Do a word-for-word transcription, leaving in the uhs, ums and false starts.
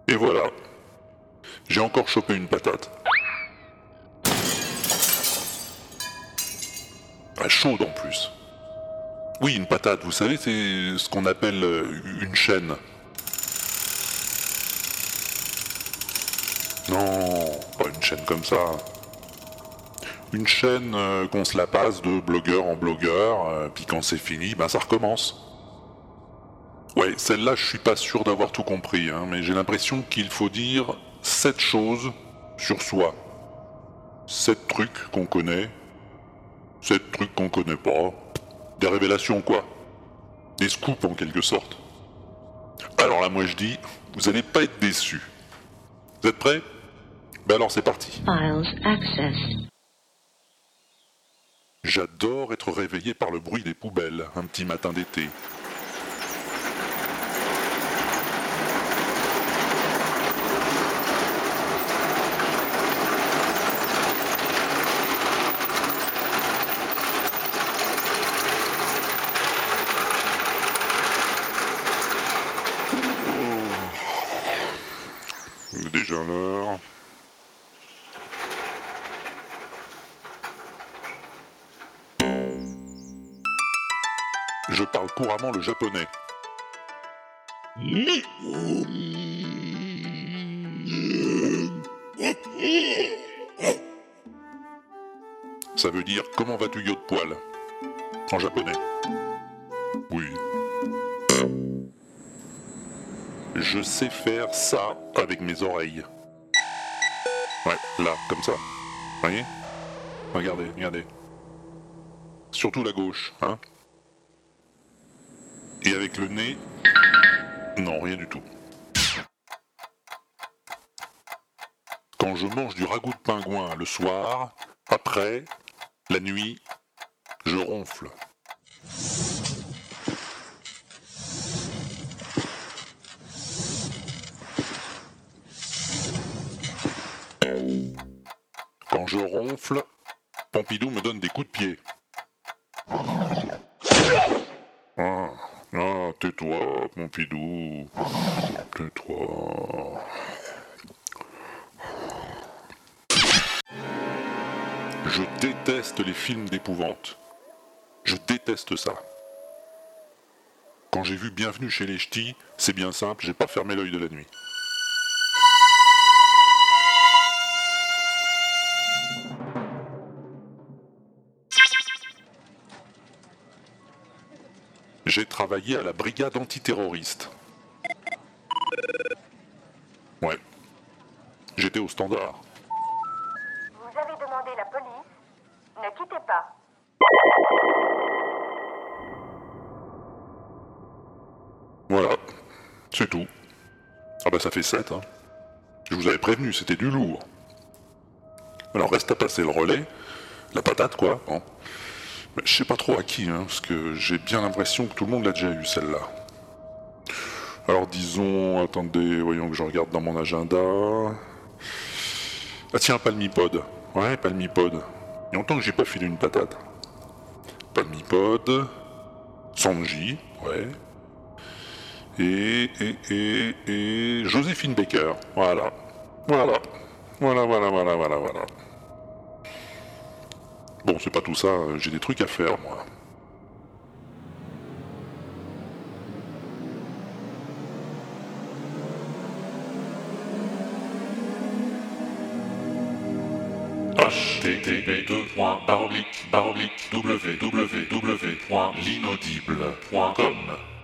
Et voilà. J'ai encore chopé une patate. Ah, chaude en plus. Oui, une patate, vous savez, c'est ce qu'on appelle euh, une chaîne. Non, pas une chaîne comme ça. Une chaîne euh, qu'on se la passe de blogueur en blogueur, euh, puis quand c'est fini, ben ça recommence. Ouais, celle-là, je suis pas sûr d'avoir tout compris, hein, mais j'ai l'impression qu'il faut dire sept choses sur soi. Sept trucs qu'on connaît, sept trucs qu'on connaît pas. Des révélations, quoi. Des scoops, en quelque sorte. Alors là, moi je dis, vous allez pas être déçus. Vous êtes prêts? Ben alors c'est parti. Files access. J'adore être réveillé par le bruit des poubelles, un petit matin d'été. Il est déjà l'heure. Je parle couramment le japonais. Ça veut dire comment vas-tu yo de poil en japonais. Oui. Je sais faire ça avec mes oreilles. Ouais, là, comme ça. Vous voyez? Regardez, regardez. Surtout la gauche, hein? Et avec le nez... Non, rien du tout. Quand je mange du ragoût de pingouin le soir, après, la nuit, je ronfle. Quand je ronfle, Pompidou me donne des coups de pied. Ah, ah tais-toi, Pompidou. Tais-toi. Je déteste les films d'épouvante. Je déteste ça. Quand j'ai vu Bienvenue chez les Ch'tis, c'est bien simple, j'ai pas fermé l'œil de la nuit. J'ai travaillé à la brigade antiterroriste. Ouais. J'étais au standard. Vous avez demandé la police. Ne quittez pas. Voilà. C'est tout. Ah bah ça fait sept, hein. Je vous avais prévenu, c'était du lourd. Alors reste à passer le relais. La patate, quoi. Hein. Mais je sais pas trop à qui, hein, parce que j'ai bien l'impression que tout le monde l'a déjà eu, celle-là. Alors disons, attendez, voyons que je regarde dans mon agenda. Ah tiens, Palmipod. Ouais, Palmipod. Il y a longtemps que j'ai pas filé une patate. Palmipod. Sanji, ouais. Et, et, et, et... Joséphine Baker. Voilà. Voilà. Voilà, voilà, voilà, voilà, voilà. Bon, c'est pas tout ça, j'ai des trucs à faire, moi. H T T P deux points barre oblique barre oblique w w w point l'inaudible point com